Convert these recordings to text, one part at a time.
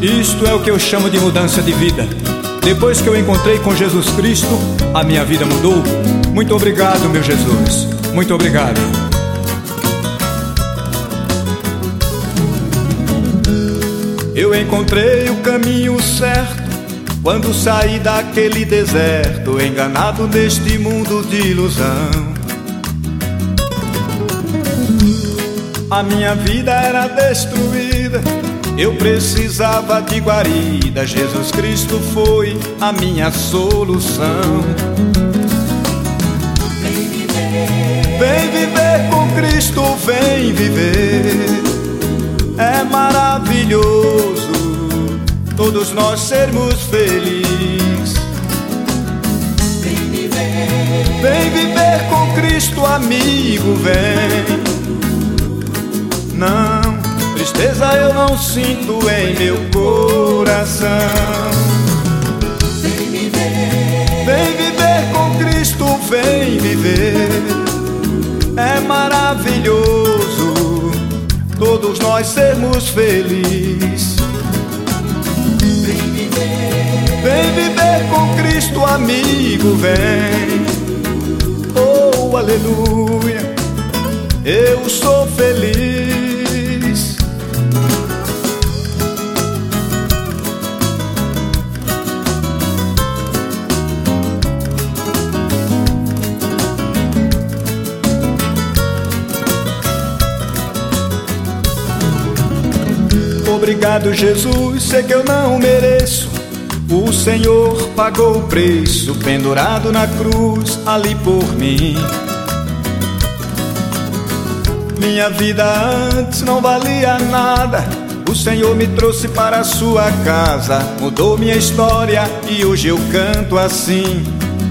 Isto é o que eu chamo de mudança de vida. Depois que eu encontrei com Jesus Cristo, a minha vida mudou. Muito obrigado, meu Jesus. Muito obrigado. Eu encontrei o caminho certo quando saí daquele deserto, enganado neste mundo de ilusão. A minha vida era destruída, eu precisava de guarida. Jesus Cristo foi a minha solução. Vem viver com Cristo, vem viver. É maravilhoso todos nós sermos felizes. Vem viver com Cristo, amigo, vem. Não, tristeza eu não sinto em meu coração. Vem viver com Cristo, vem viver. É maravilhoso todos nós sermos felizes. Vem viver com Cristo, amigo, vem. Oh, aleluia, eu sou feliz. Obrigado, Jesus, sei que eu não mereço. O Senhor pagou o preço, pendurado na cruz, ali por mim. Minha vida antes não valia nada, o Senhor me trouxe para a sua casa, mudou minha história e hoje eu canto assim.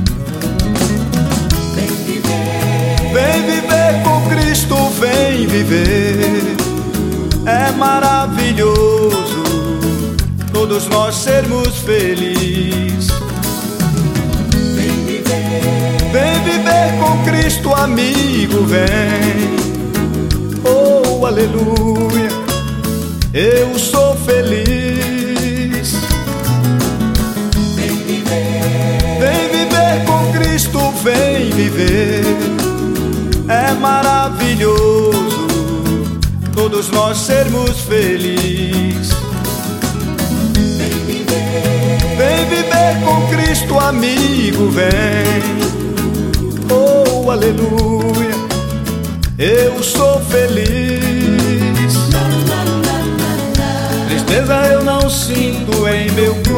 Vem viver com Cristo, vem viver. É maravilhoso todos nós sermos felizes. Vem viver com Cristo, amigo, vem. Oh, aleluia, eu sou feliz. Vem viver com Cristo, vem viver. É maravilhoso todos nós sermos felizes. Vem viver com Cristo, amigo, vem. Oh, aleluia, eu sou feliz. Tristeza eu não sinto em meu